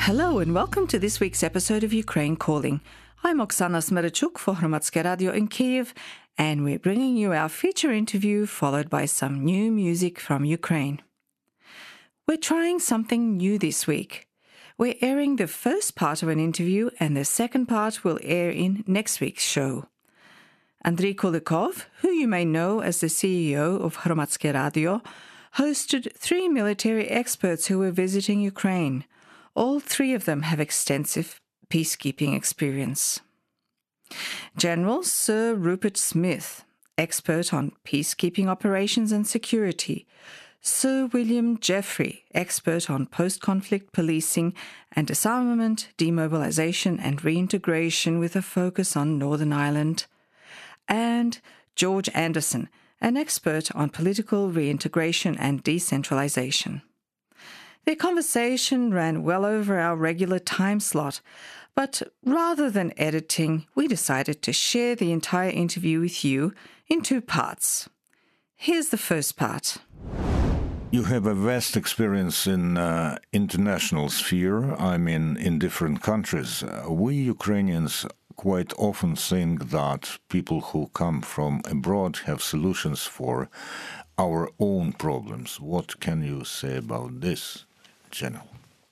Hello and welcome to this week's episode of Ukraine Calling. I'm Oksana Smerachuk for Hromadske Radio in Kyiv, and we're bringing you our feature interview followed by some new music from Ukraine. We're trying something new this week. We're airing the first part of an interview, and the second part will air in next week's show. Andriy Kulikov, who you may know as the CEO of Hromadske Radio, hosted 3 military experts who were visiting Ukraine. All 3 of them have extensive peacekeeping experience. General Sir Rupert Smith, expert on peacekeeping operations and security. Sir William Jeffrey, expert on post-conflict policing and disarmament, demobilization and reintegration with a focus on Northern Ireland. And George Anderson, an expert on political reintegration and decentralization. Their conversation ran well over our regular time slot, but rather than editing, we decided to share the entire interview with you in 2 parts. Here's the first part. You have a vast experience in international sphere, in different countries. We Ukrainians quite often think that people who come from abroad have solutions for our own problems. What can you say about this, General?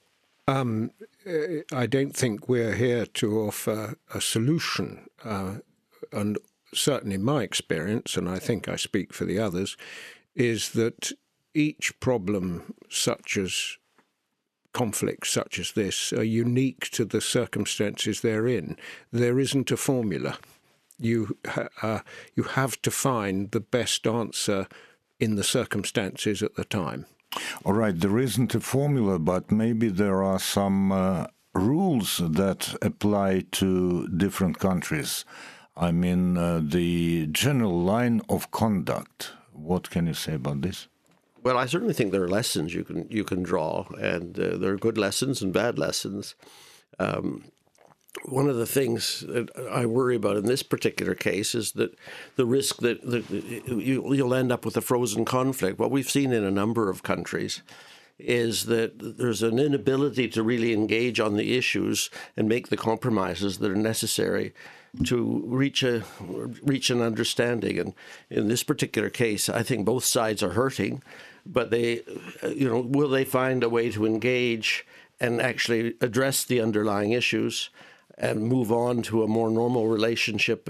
I don't think we're here to offer a solution. And certainly my experience, and I think I speak for the others, is that each problem such as conflicts such as this are unique to the circumstances they're in. There isn't a formula. You have to find the best answer in the circumstances at the time. All right, there isn't a formula, but maybe there are some rules that apply to different countries. The general line of conduct. What can you say about this? Well, I certainly think there are lessons you can draw, and there are good lessons and bad lessons. One of the things that I worry about in this particular case is that the risk that you'll end up with a frozen conflict. What we've seen in a number of countries is that there's an inability to really engage on the issues and make the compromises that are necessary to reach an understanding. And in this particular case, I think both sides are hurting, but will they find a way to engage and actually address the underlying issues and move on to a more normal relationship?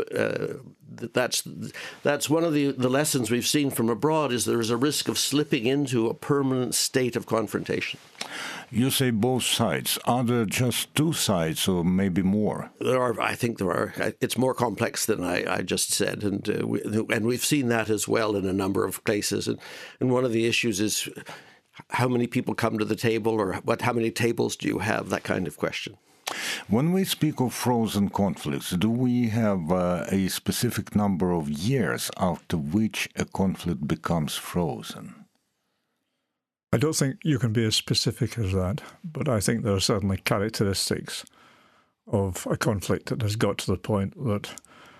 That's one of the lessons we've seen from abroad, is there is a risk of slipping into a permanent state of confrontation. You say both sides. Are there just 2 sides or maybe more? I think there are. It's more complex than I just said. And we've seen that as well in a number of places. And one of the issues is how many people come to the table, or how many tables do you have, that kind of question. When we speak of frozen conflicts, do we have a specific number of years after which a conflict becomes frozen? I don't think you can be as specific as that, but I think there are certainly characteristics of a conflict that has got to the point that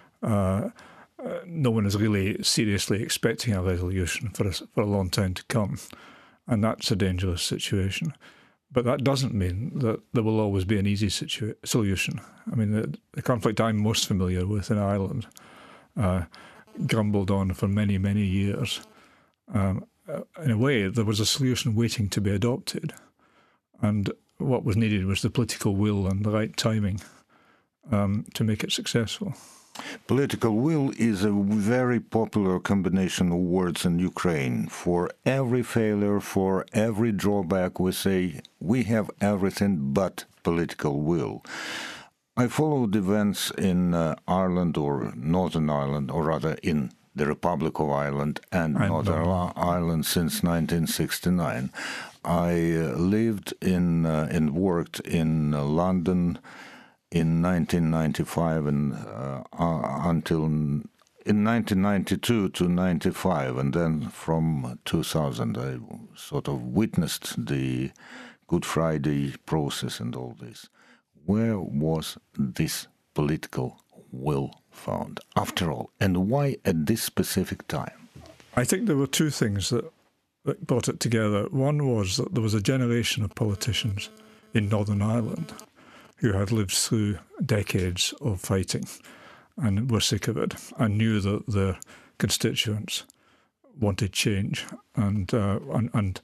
no one is really seriously expecting a resolution for a long time to come, and that's a dangerous situation. But that doesn't mean that there will always be an easy solution. The conflict I'm most familiar with in Ireland grumbled on for many, many years. In a way, there was a solution waiting to be adopted. And what was needed was the political will and the right timing to make it successful. Political will is a very popular combination of words in Ukraine. For every failure, for every drawback, we say we have everything but political will. I followed events in Ireland, or Northern Ireland, or rather in the Republic of Ireland and Northern Ireland since 1969. I lived and worked in London in 1995 and until in 1992 to 95, and then from 2000 I sort of witnessed the Good Friday process and all this. Where was this political will found, after all, and why at this specific time? I think there were 2 things that brought it together. One was that there was a generation of politicians in Northern Ireland who had lived through decades of fighting and were sick of it and knew that their constituents wanted change, and that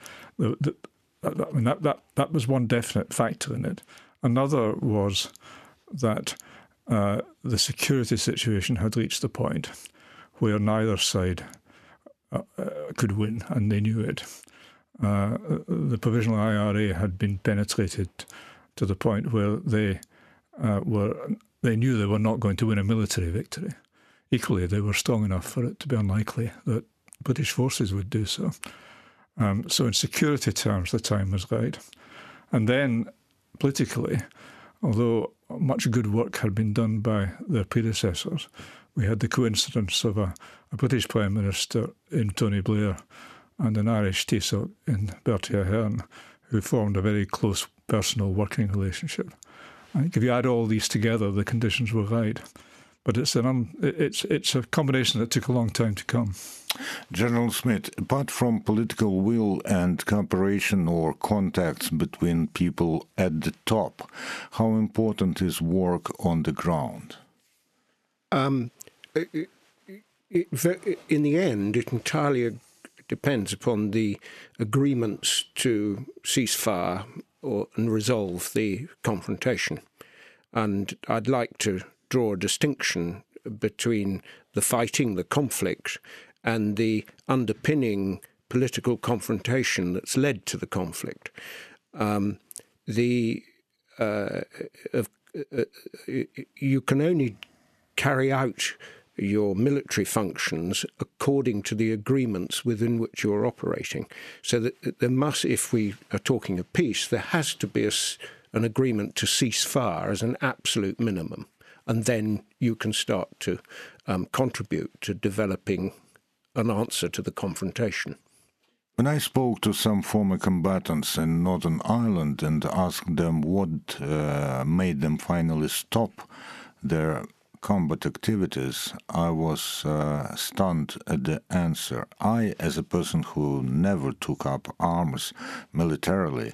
was one definite factor in it. Another was that the security situation had reached the point where neither side could win, and they knew it. The Provisional IRA had been penetrated to the point where they knew they were not going to win a military victory. Equally, they were strong enough for it to be unlikely that British forces would do so. So in security terms, the time was right. And then politically, although much good work had been done by their predecessors, we had the coincidence of a British Prime Minister in Tony Blair and an Irish Taoiseach in Bertie Ahern, who formed a very close personal working relationship. I think if you add all these together, the conditions were right. But it's a combination that took a long time to come. General Smith, apart from political will and cooperation or contacts between people at the top, how important is work on the ground? In the end, it entirely depends upon the agreements to cease fire and resolve the confrontation. And I'd like to draw a distinction between the fighting, the conflict, and the underpinning political confrontation that's led to the conflict. You can only carry out your military functions according to the agreements within which you're operating. So that there must, if we are talking of peace, there has to be an agreement to cease fire as an absolute minimum. And then you can start to contribute to developing an answer to the confrontation. When I spoke to some former combatants in Northern Ireland and asked them what made them finally stop their combat activities, I was stunned at the answer. I, as a person who never took up arms militarily,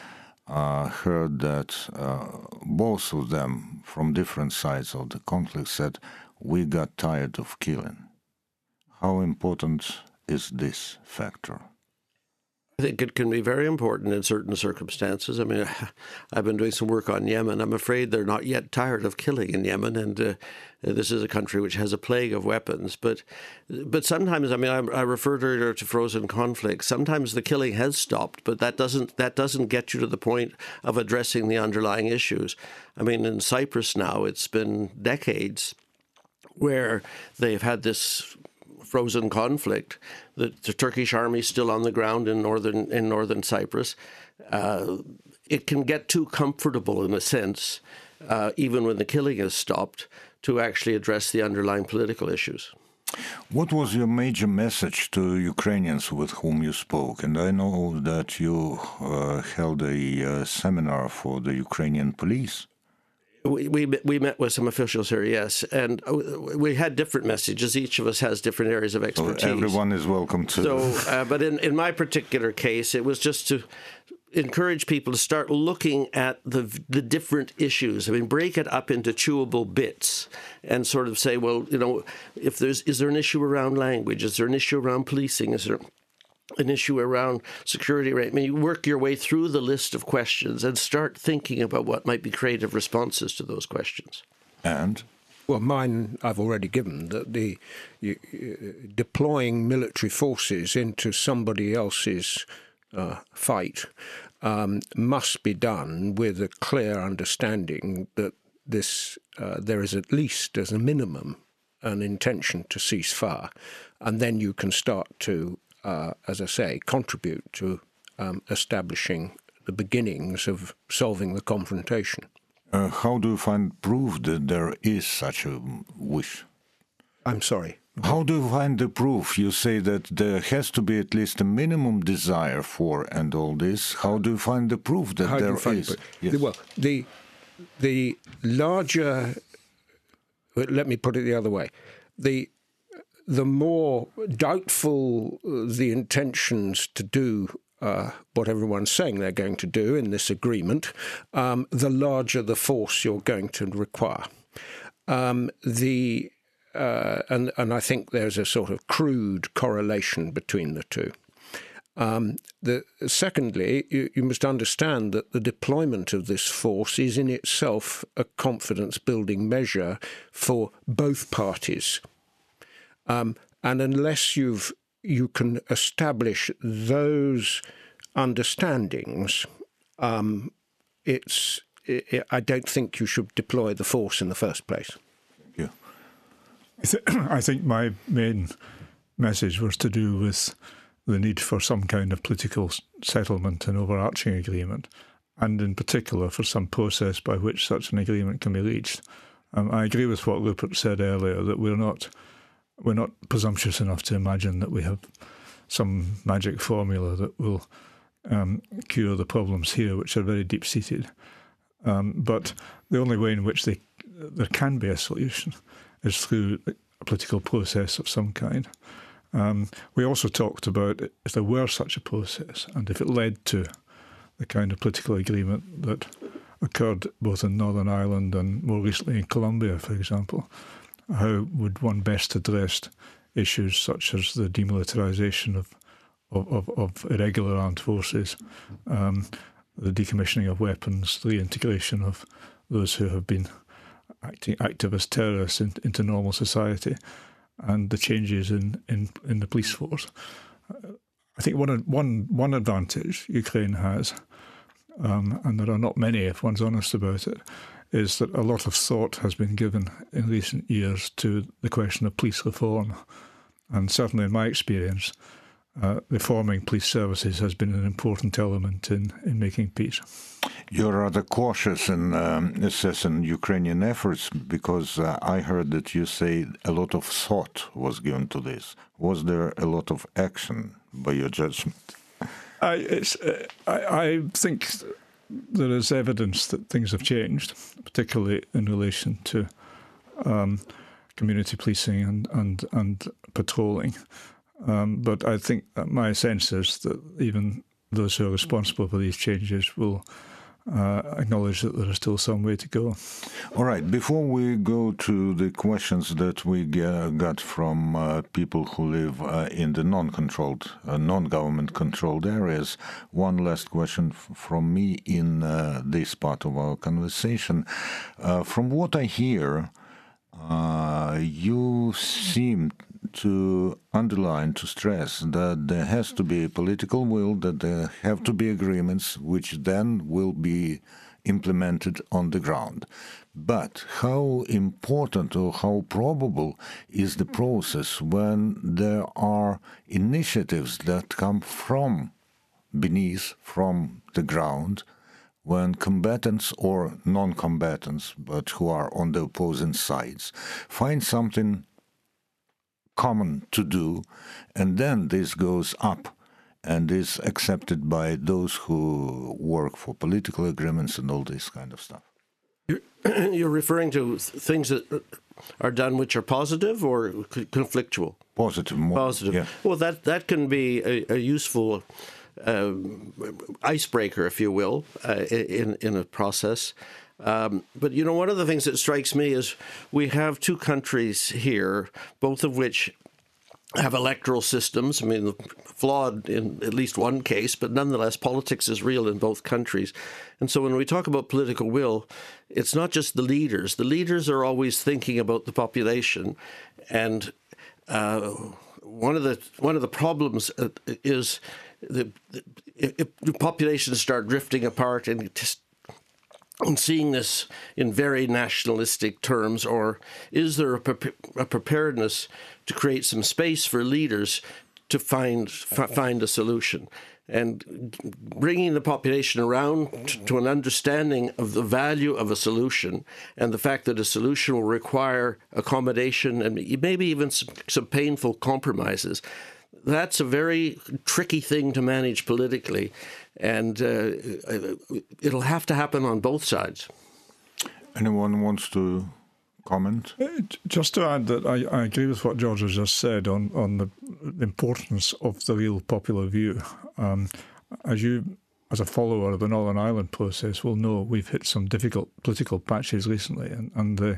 heard that both of them, from different sides of the conflict, said, "We got tired of killing." How important is this factor? I think it can be very important in certain circumstances. I mean, I've been doing some work on Yemen. I'm afraid they're not yet tired of killing in Yemen, and this is a country which has a plague of weapons. But sometimes, I mean, I referred earlier to frozen conflict. Sometimes the killing has stopped, but that doesn't get you to the point of addressing the underlying issues. I mean, in Cyprus now, it's been decades where they've had this frozen conflict. The Turkish army is still on the ground in northern Cyprus. It can get too comfortable, in a sense, even when the killing has stopped, to actually address the underlying political issues. What was your major message to Ukrainians with whom you spoke? And I know that you held a seminar for the Ukrainian police. We met with some officials here, yes, and we had different messages. Each of us has different areas of expertise. So everyone is welcome to. So, but in my particular case, it was just to encourage people to start looking at the different issues. I mean, break it up into chewable bits and sort of say, well, you know, is there an issue around language? Is there an issue around policing? Is there an issue around security? Right? I mean, you work your way through the list of questions and start thinking about what might be creative responses to those questions. And? Well, mine I've already given, that the deploying military forces into somebody else's fight must be done with a clear understanding that there is at least, as a minimum, an intention to cease fire. And then you can start to as I say, contribute to establishing the beginnings of solving the confrontation. How do you find proof that there is such a wish? I'm sorry? How do you find the proof? You say that there has to be at least a minimum desire for and all this. How do you find the proof that there is? Yes. Well, the larger... Let me put it the other way. The more doubtful the intentions to do what everyone's saying they're going to do in this agreement, the larger the force you're going to require. And I think there's a sort of crude correlation between the two. Secondly, you must understand that the deployment of this force is in itself a confidence-building measure for both parties. And unless you can establish those understandings, I don't think you should deploy the force in the first place. Yeah. I think my main message was to do with the need for some kind of political settlement and overarching agreement, and in particular for some process by which such an agreement can be reached. I agree with what Rupert said earlier, that we're not presumptuous enough to imagine that we have some magic formula that will cure the problems here, which are very deep-seated. But the only way in which there can be a solution is through a political process of some kind. We also talked about if there were such a process and if it led to the kind of political agreement that occurred both in Northern Ireland and more recently in Colombia, for example, how would one best address issues such as the demilitarization of irregular armed forces, the decommissioning of weapons, the reintegration of those who have been active as terrorists into normal society, and the changes in the police force. I think one advantage Ukraine has, and there are not many if one's honest about it, is that a lot of thought has been given in recent years to the question of police reform. And certainly in my experience, reforming police services has been an important element in making peace. You're rather cautious in assessing Ukrainian efforts because I heard that you say a lot of thought was given to this. Was there a lot of action by your judgment? I think there is evidence that things have changed, particularly in relation to community policing and patrolling. But I think that my sense is that even those who are responsible for these changes will acknowledge that there is still some way to go. All right. Before we go to the questions that we got from people who live in the non-controlled, non-government-controlled areas, one last question from me in this part of our conversation. From what I hear, you seem to underline, to stress that there has to be a political will, that there have to be agreements which then will be implemented on the ground. But how important or how probable is the process when there are initiatives that come from beneath, from the ground, when combatants or non-combatants, but who are on the opposing sides, find something common to do, and then this goes up and is accepted by those who work for political agreements and all this kind of stuff. You're referring to things that are done which are positive or conflictual? Positive. More, positive. Yeah. Well, that can be a useful icebreaker, if you will, in a process. But, you know, one of the things that strikes me is we have two countries here, both of which have electoral systems. I mean, flawed in at least one case, but nonetheless, politics is real in both countries. And so when we talk about political will, it's not just the leaders. The leaders are always thinking about the population. And one of the problems is if the populations start drifting apart and seeing this in very nationalistic terms, or is there a preparedness to create some space for leaders to find a solution? And bringing the population around to an understanding of the value of a solution and the fact that a solution will require accommodation and maybe even some painful compromises. That's a very tricky thing to manage politically, and it'll have to happen on both sides. Anyone wants to comment? Just to add that I agree with what George has just said on the importance of the real popular view. as you, as a follower of the Northern Ireland process, will know, we've hit some difficult political patches recently, and the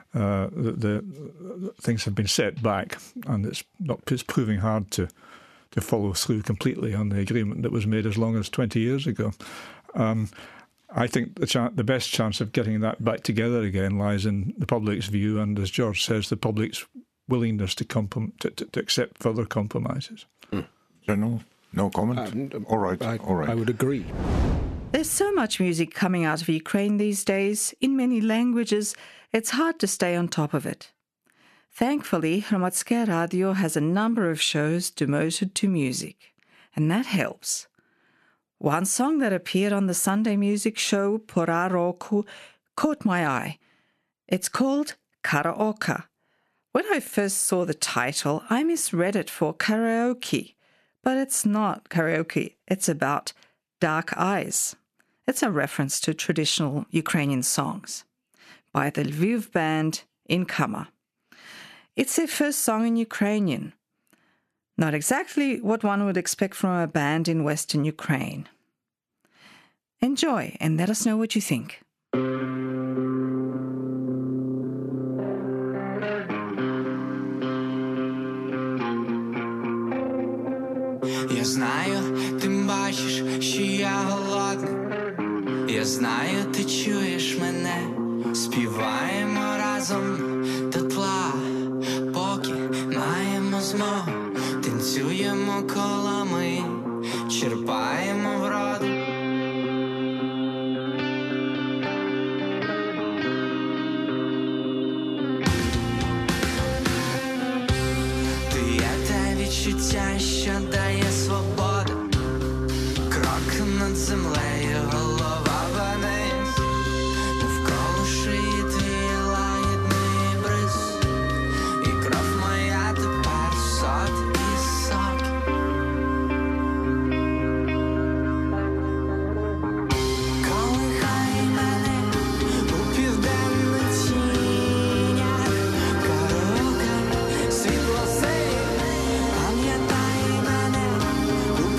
things have been set back, and it's proving hard to follow through completely on the agreement that was made as long as 20 years ago. I think the best chance of getting that back together again lies in the public's view, and as George says, the public's willingness to accept further compromises. General, no comment? All right. I would agree. There's so much music coming out of Ukraine these days, in many languages, it's hard to stay on top of it. Thankfully, Hromadske Radio has a number of shows devoted to music, and that helps. One song that appeared on the Sunday music show Pora Roku caught my eye. It's called Karaoke. When I first saw the title, I misread it for karaoke, but it's not karaoke, it's about dark eyes. It's a reference to traditional Ukrainian songs by the Lviv band In Kama. It's their first song in Ukrainian. Not exactly what one would expect from a band in Western Ukraine. Enjoy and let us know what you think. Я знаю, ти бачиш, що я голодний. Я знаю, ти чуєш мене. Співаємо разом до тла, поки маємо змогу. Танцюємо колами, черпаємо вроду. Ти є те відчуття, що дає свободу. Крок над землею, голова вниз. Навколо шиї твій лагідний бриз. І кров моя тепер сот і сок. Колихай мене у південних тінях. Караоке, світло синє, пам'ятай мене у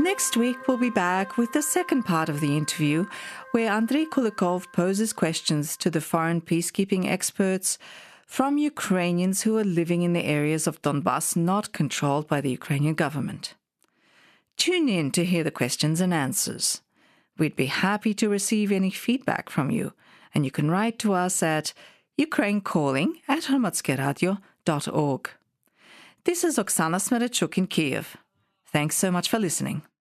Next week, we'll be back with the second part of the interview, where Andrei Kulikov poses questions to the foreign peacekeeping experts from Ukrainians who are living in the areas of Donbass not controlled by the Ukrainian government. Tune in to hear the questions and answers. We'd be happy to receive any feedback from you, and you can write to us at ukrainecalling@hromadskeradio.org. This is Oksana Smerachuk in Kiev. Thanks so much for listening.